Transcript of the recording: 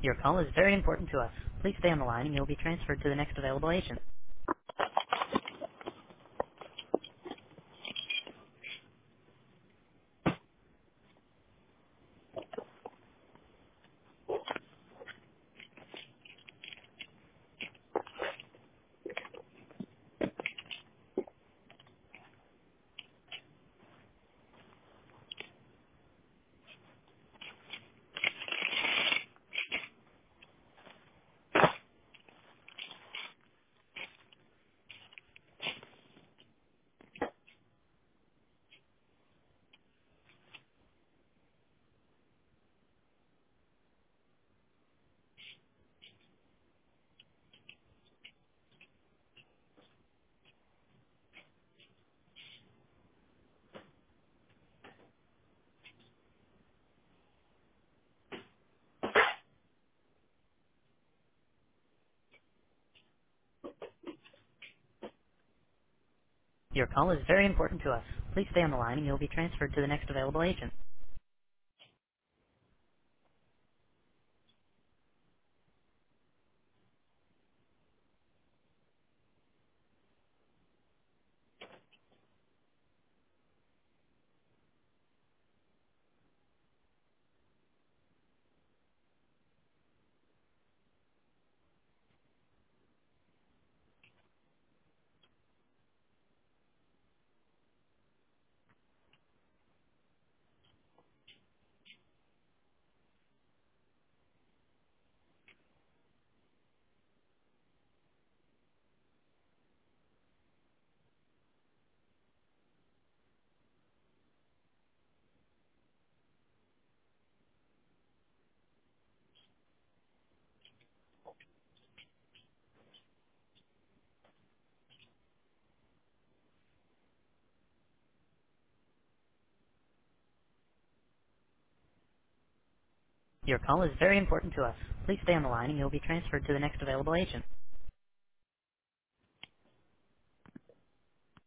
Your call is very important to us. Please stay on the line and you'll be transferred to the next available agent. Your call is very important to us. Please stay on the line and you'll be transferred to the next available agent. Your call is very important to us. Please stay on the line and you'll be transferred to the next available agent.